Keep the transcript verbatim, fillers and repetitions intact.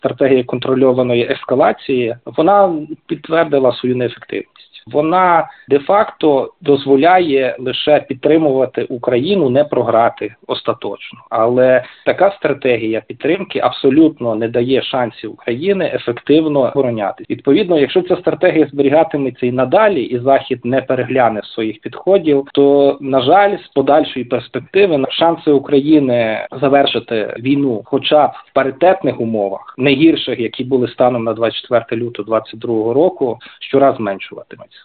стратегія контрольованої ескалації, вона підтвердила свою неефективність. Вона де-факто дозволяє лише підтримувати Україну, не програти остаточно. Але така стратегія підтримки абсолютно не дає шансів Україні ефективно оборонятися. Відповідно, якщо ця стратегія зберігатиметься і надалі, і Захід не перегляне своїх підходів, то, на жаль, з подальшої перспективи шанси України завершити війну хоча б в паритетних умовах, не гірших, які були станом на двадцять четверте лютого двадцять другого року, щораз зменшуватиметься.